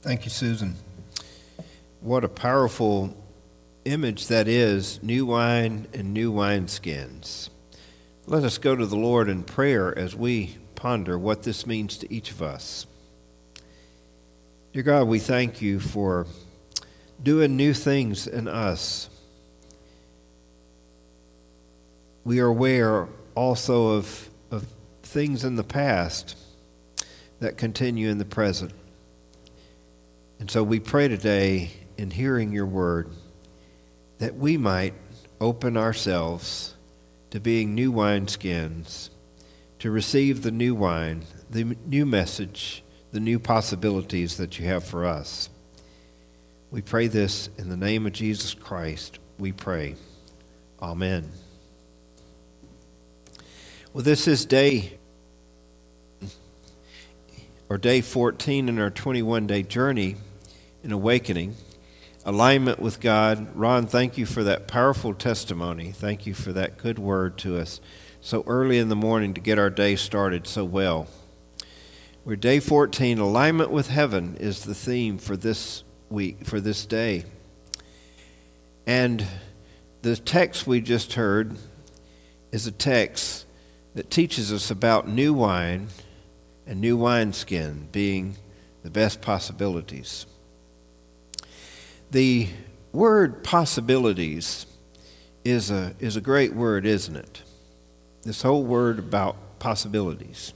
Thank you, Susan. What a powerful image that is, new wine and new wineskins. Let us go to the Lord in prayer as we ponder what this means to each of us. Dear God, we thank you for doing new things in us. We are aware also of things in the past that continue in the present. And so we pray today, in hearing your word, that we might open ourselves to being new wineskins, to receive the new wine, the new message, the new possibilities that you have for us. We pray this in the name of Jesus Christ, we pray. Amen. Well, this is day 14 in our 21-day journey in awakening, alignment with God. Ron, thank you for that powerful testimony. Thank you for that good word to us so early in the morning to get our day started so well. We're day 14, alignment with heaven is the theme for this week, for this day. And the text we just heard is a text that teaches us about new wine and new wineskin being the best possibilities. The word possibilities is a great word, isn't it? This whole word about possibilities.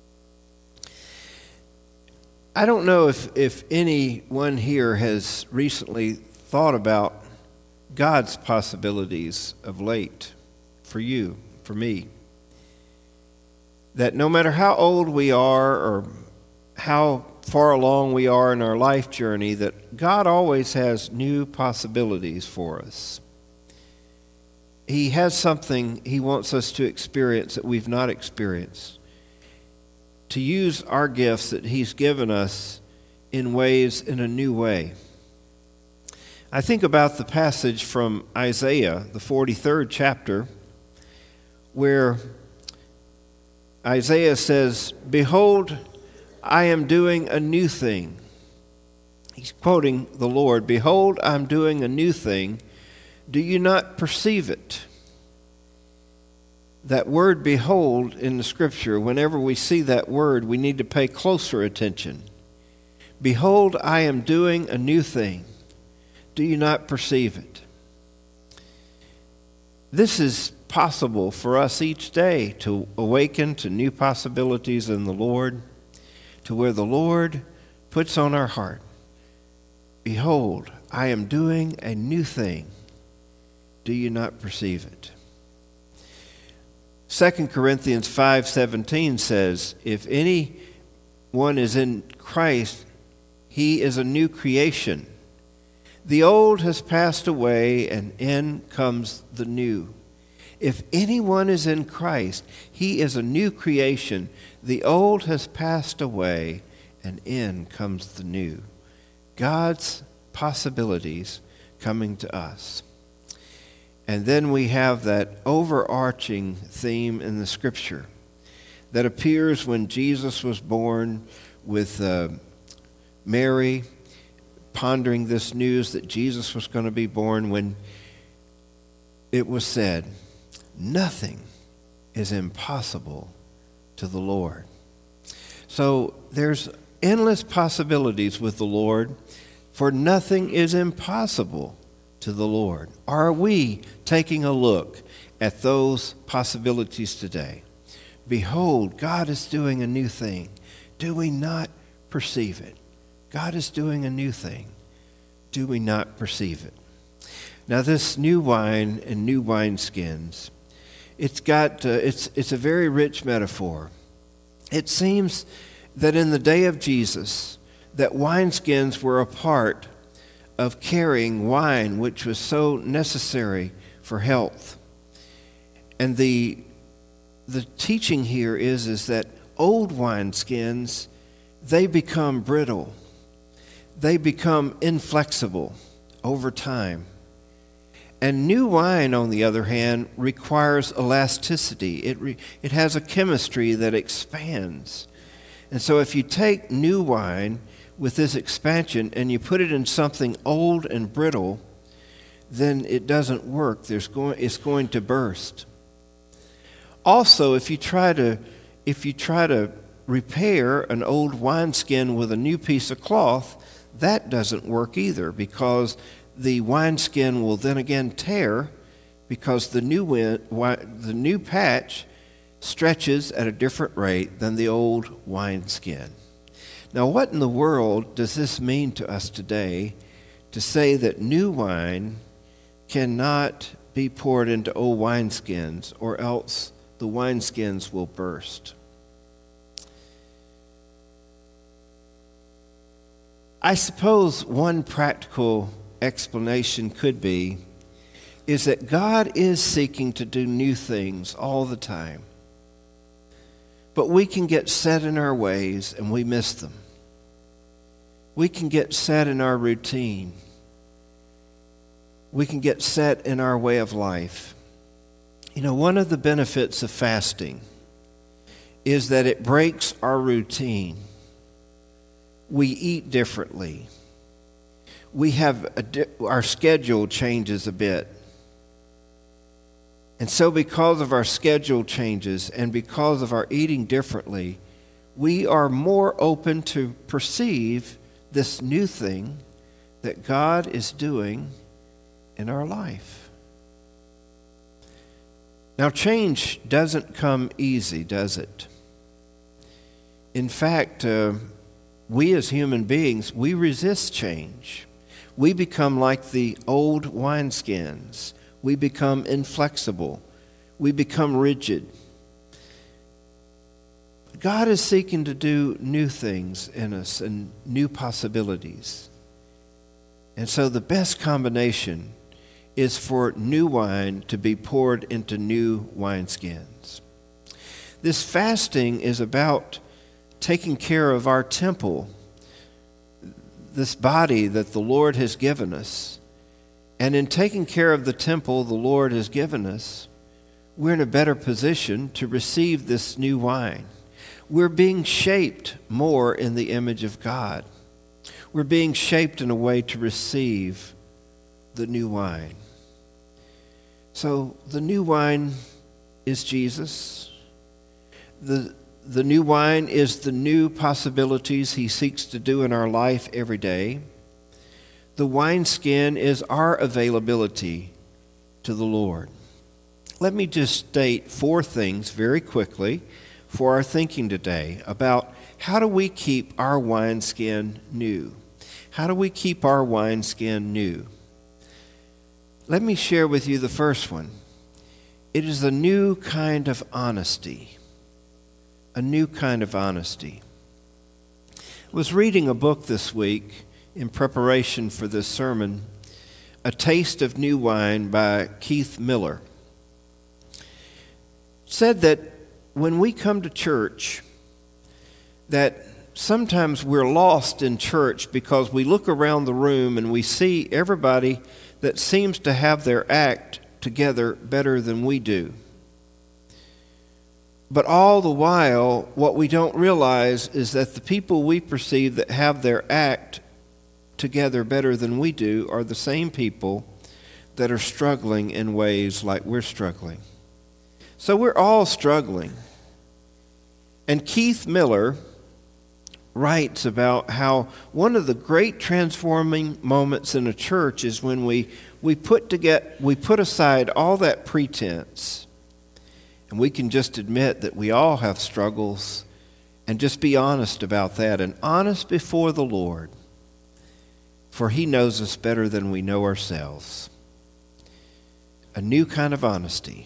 I don't know if anyone here has recently thought about God's possibilities of late for you, for me. That no matter how old we are or how far along we are in our life journey, that God always has new possibilities for us. He has something he wants us to experience that we've not experienced. To use our gifts that he's given us in a new way. I think about the passage from Isaiah, the 43rd chapter, where Isaiah says, "Behold, I am doing a new thing." He's quoting the Lord. "Behold, I'm doing a new thing. Do you not perceive it?" That word behold in the scripture, whenever we see that word, we need to pay closer attention. Behold, I am doing a new thing. Do you not perceive it? This is possible for us each day to awaken to new possibilities in the Lord, to where the Lord puts on our heart, "Behold, I am doing a new thing. Do you not perceive it?" 2 Corinthians 5:17 says, "If anyone is in Christ, he is a new creation. The old has passed away, and in comes the new." If anyone is in Christ, he is a new creation. The old has passed away, and in comes the new. God's possibilities coming to us. And then we have that overarching theme in the scripture that appears when Jesus was born, with Mary pondering this news that Jesus was going to be born, when it was said, "Nothing is impossible to the Lord." So there's endless possibilities with the Lord, for nothing is impossible to the Lord. Are we taking a look at those possibilities today? Behold, God is doing a new thing. Do we not perceive it? God is doing a new thing. Do we not perceive it? Now, this new wine and new wineskins, it's a very rich metaphor. It seems that in the day of Jesus, that wineskins were a part of carrying wine, which was so necessary for health. And the teaching here is that old wineskins, they become brittle. They become inflexible over time. And new wine, on the other hand, requires elasticity. It has a chemistry that expands. And so if you take new wine, with this expansion and you put it in something old and brittle, then it doesn't work. It's going to burst. Also, if you try to repair an old wineskin with a new piece of cloth, that doesn't work either, because the wineskin will then again tear, because the new patch stretches at a different rate than the old wineskin. Now, what in the world does this mean to us today, to say that new wine cannot be poured into old wineskins, or else the wineskins will burst? I suppose one practical explanation could be is that God is seeking to do new things all the time. But we can get set in our ways and we miss them. We can get set in our routine. We can get set in our way of life. You know, one of the benefits of fasting is that it breaks our routine. We eat differently. Our schedule changes a bit. And so because of our schedule changes and because of our eating differently, we are more open to perceive this new thing that God is doing in our life. Now, change doesn't come easy, does it? In fact, we as human beings, we resist change. We become like the old wineskins. We become inflexible. We become rigid. God is seeking to do new things in us and new possibilities. And so the best combination is for new wine to be poured into new wineskins. This fasting is about taking care of our temple, this body that the Lord has given us. And in taking care of the temple the Lord has given us, we're in a better position to receive this new wine. We're being shaped more in the image of God. We're being shaped in a way to receive the new wine. So the new wine is Jesus. The new wine is the new possibilities he seeks to do in our life every day. The wineskin is our availability to the Lord. Let me just state 4 things very quickly for our thinking today about how do we keep our wineskin new? How do we keep our wineskin new? Let me share with you the first one. It is a new kind of honesty. A new kind of honesty. I was reading a book this week in preparation for this sermon, A Taste of New Wine by Keith Miller. It said that when we come to church, that sometimes we're lost in church because we look around the room and we see everybody that seems to have their act together better than we do. But all the while, what we don't realize is that the people we perceive that have their act together better than we do are the same people that are struggling in ways like we're struggling. So we're all struggling. And Keith Miller writes about how one of the great transforming moments in a church is when we put aside all that pretense, and we can just admit that we all have struggles, and just be honest about that, and honest before the Lord, for he knows us better than we know ourselves. A new kind of honesty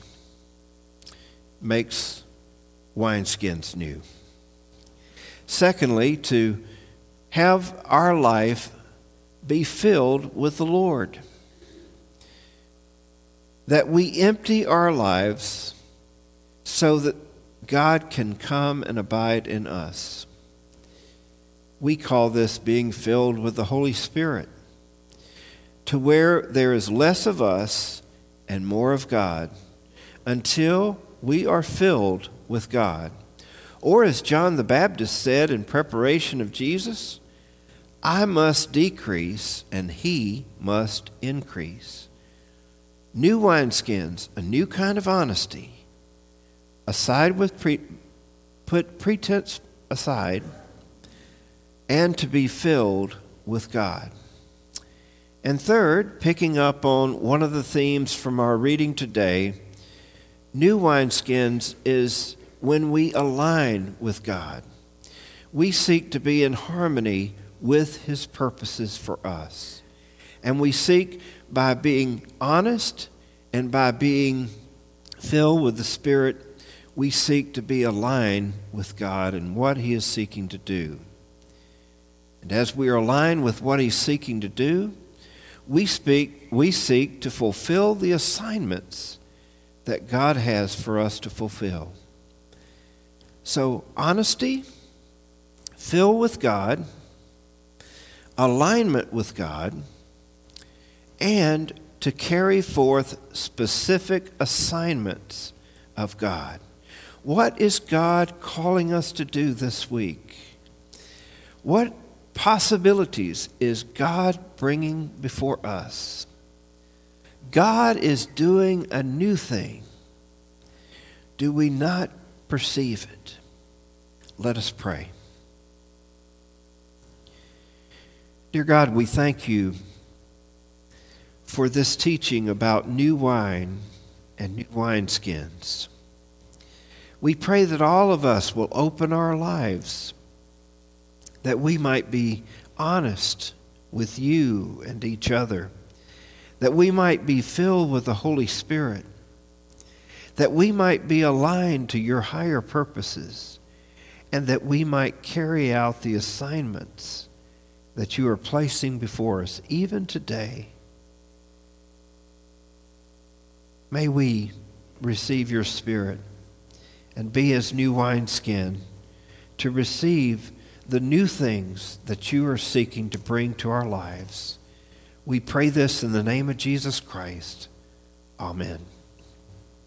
makes wineskins new. Secondly, to have our life be filled with the Lord. That we empty our lives so that God can come and abide in us. We call this being filled with the Holy Spirit, to where there is less of us and more of God until we are filled with God. Or as John the Baptist said in preparation of Jesus, I must decrease and he must increase. New wineskins, a new kind of honesty. Put pretense aside, and to be filled with God. And third, picking up on one of the themes from our reading today, new wineskins is when we align with God. We seek to be in harmony with his purposes for us. And we seek, by being honest and by being filled with the Spirit, we seek to be aligned with God and what he is seeking to do. And as we are aligned with what he's seeking to do, we seek to fulfill the assignments that God has for us to fulfill. So, honesty, filled with God, alignment with God, and to carry forth specific assignments of God. What is God calling us to do this week? What possibilities is God bringing before us? God is doing a new thing. Do we not perceive it? Let us pray. Dear God, we thank you for this teaching about new wine and new wineskins. We pray that all of us will open our lives, that we might be honest with you and each other, that we might be filled with the Holy Spirit, that we might be aligned to your higher purposes, and that we might carry out the assignments that you are placing before us even today. May we receive your Spirit and be as new wineskin to receive the new things that you are seeking to bring to our lives. We pray this in the name of Jesus Christ. Amen.